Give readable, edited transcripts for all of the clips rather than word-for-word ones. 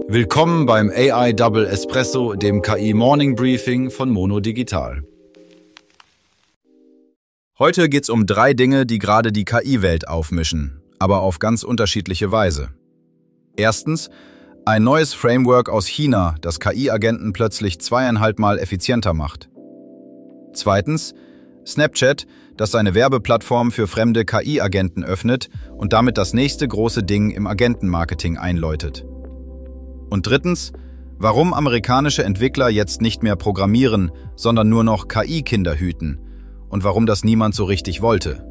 Willkommen beim AI Double Espresso, dem KI Morning Briefing von Mono Digital. Heute geht's um 3 Dinge, die gerade die KI-Welt aufmischen, aber auf ganz unterschiedliche Weise. Erstens, ein neues Framework aus China, das KI-Agenten plötzlich 2,5 Mal effizienter macht. Zweitens, Snapchat, das seine Werbeplattform für fremde KI-Agenten öffnet und damit das nächste große Ding im Agentenmarketing einläutet. Und drittens, warum amerikanische Entwickler jetzt nicht mehr programmieren, sondern nur noch KI-Kinder hüten und warum das niemand so richtig wollte.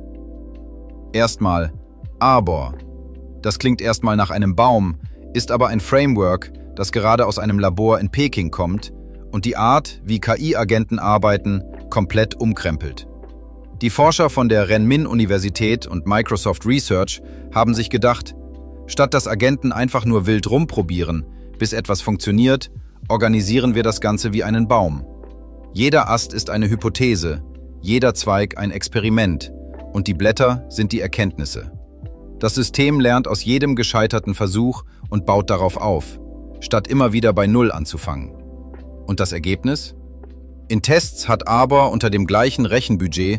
Erstmal Arbor. Das klingt erstmal nach einem Baum, ist aber ein Framework, das gerade aus einem Labor in Peking kommt und die Art, wie KI-Agenten arbeiten, komplett umkrempelt. Die Forscher von der Renmin-Universität und Microsoft Research haben sich gedacht, statt dass Agenten einfach nur wild rumprobieren, bis etwas funktioniert, organisieren wir das Ganze wie einen Baum. Jeder Ast ist eine Hypothese, jeder Zweig ein Experiment und die Blätter sind die Erkenntnisse. Das System lernt aus jedem gescheiterten Versuch und baut darauf auf, statt immer wieder bei Null anzufangen. Und das Ergebnis? In Tests hat Arbor unter dem gleichen Rechenbudget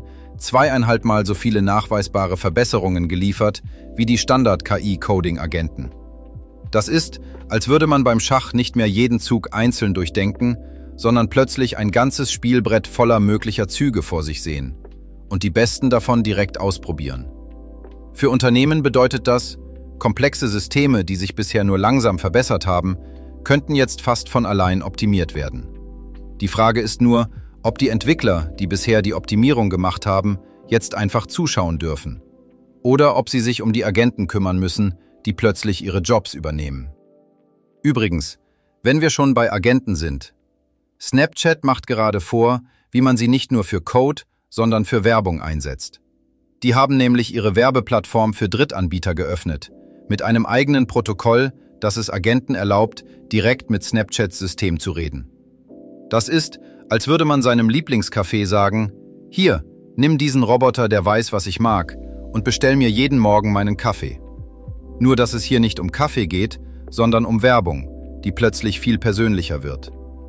2,5 Mal so viele nachweisbare Verbesserungen geliefert wie die Standard-KI-Coding-Agenten. Das ist, als würde man beim Schach nicht mehr jeden Zug einzeln durchdenken, sondern plötzlich ein ganzes Spielbrett voller möglicher Züge vor sich sehen und die besten davon direkt ausprobieren. Für Unternehmen bedeutet das, komplexe Systeme, die sich bisher nur langsam verbessert haben, könnten jetzt fast von allein optimiert werden. Die Frage ist nur, ob die Entwickler, die bisher die Optimierung gemacht haben, jetzt einfach zuschauen dürfen. Oder ob sie sich um die Agenten kümmern müssen, die plötzlich ihre Jobs übernehmen. Übrigens, wenn wir schon bei Agenten sind, Snapchat macht gerade vor, wie man sie nicht nur für Code, sondern für Werbung einsetzt. Die haben nämlich ihre Werbeplattform für Drittanbieter geöffnet, mit einem eigenen Protokoll, das es Agenten erlaubt, direkt mit Snapchats System zu reden. Das ist, als würde man seinem Lieblingscafé sagen, hier, nimm diesen Roboter, der weiß, was ich mag, und bestell mir jeden Morgen meinen Kaffee. Nur, dass es hier nicht um Kaffee geht, sondern um Werbung, die plötzlich viel persönlicher wird.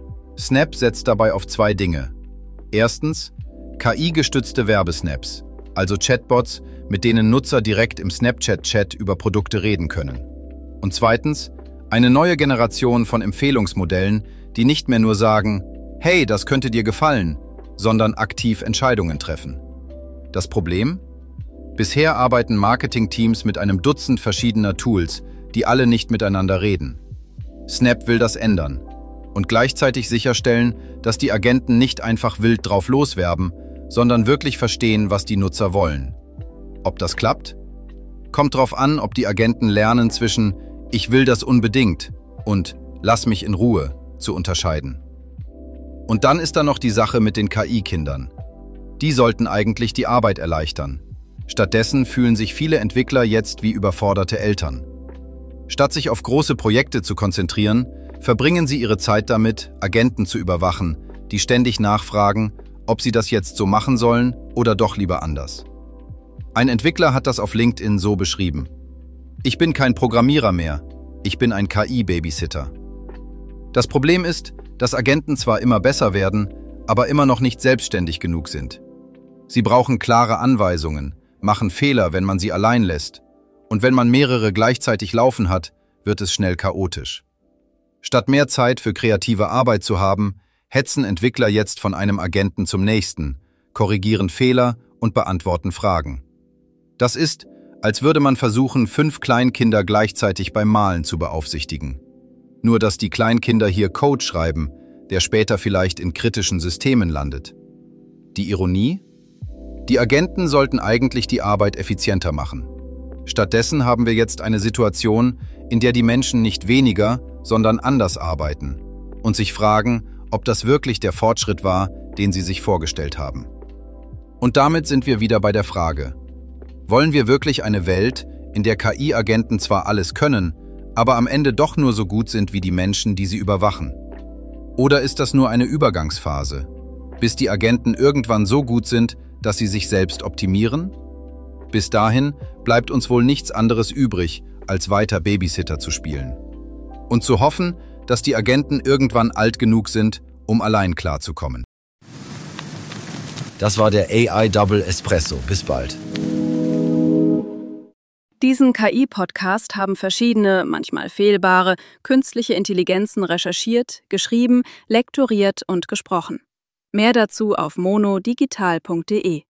Snap setzt dabei auf 2 Dinge. Erstens, KI-gestützte Werbesnaps, also Chatbots, mit denen Nutzer direkt im Snapchat-Chat über Produkte reden können. Und zweitens, eine neue Generation von Empfehlungsmodellen, die nicht mehr nur sagen, hey, das könnte dir gefallen, sondern aktiv Entscheidungen treffen. Das Problem? Bisher arbeiten Marketingteams mit einem Dutzend verschiedener Tools, die alle nicht miteinander reden. Snap will das ändern und gleichzeitig sicherstellen, dass die Agenten nicht einfach wild drauf loswerben, sondern wirklich verstehen, was die Nutzer wollen. Ob das klappt? Kommt drauf an, ob die Agenten lernen zwischen „Ich will das unbedingt“ und „Lass mich in Ruhe“ zu unterscheiden. Und dann ist da noch die Sache mit den KI-Kindern. Die sollten eigentlich die Arbeit erleichtern. Stattdessen fühlen sich viele Entwickler jetzt wie überforderte Eltern. Statt sich auf große Projekte zu konzentrieren, verbringen sie ihre Zeit damit, Agenten zu überwachen, die ständig nachfragen, ob sie das jetzt so machen sollen oder doch lieber anders. Ein Entwickler hat das auf LinkedIn so beschrieben: Ich bin kein Programmierer mehr, ich bin ein KI-Babysitter. Das Problem ist, dass Agenten zwar immer besser werden, aber immer noch nicht selbstständig genug sind. Sie brauchen klare Anweisungen, machen Fehler, wenn man sie allein lässt. Und wenn man mehrere gleichzeitig laufen hat, wird es schnell chaotisch. Statt mehr Zeit für kreative Arbeit zu haben, hetzen Entwickler jetzt von einem Agenten zum nächsten, korrigieren Fehler und beantworten Fragen. Das ist, als würde man versuchen, 5 Kleinkinder gleichzeitig beim Malen zu beaufsichtigen. Nur dass die Kleinkinder hier Code schreiben, der später vielleicht in kritischen Systemen landet. Die Ironie? Die Agenten sollten eigentlich die Arbeit effizienter machen. Stattdessen haben wir jetzt eine Situation, in der die Menschen nicht weniger, sondern anders arbeiten und sich fragen, ob das wirklich der Fortschritt war, den sie sich vorgestellt haben. Und damit sind wir wieder bei der Frage: Wollen wir wirklich eine Welt, in der KI-Agenten zwar alles können, aber am Ende doch nur so gut sind wie die Menschen, die sie überwachen? Oder ist das nur eine Übergangsphase, bis die Agenten irgendwann so gut sind, dass sie sich selbst optimieren? Bis dahin bleibt uns wohl nichts anderes übrig, als weiter Babysitter zu spielen. und zu hoffen, dass die Agenten irgendwann alt genug sind, um allein klarzukommen. Das war der AI Double Espresso. Bis bald. Diesen KI-Podcast haben verschiedene, manchmal fehlbare, künstliche Intelligenzen recherchiert, geschrieben, lektoriert und gesprochen. Mehr dazu auf monodigital.de.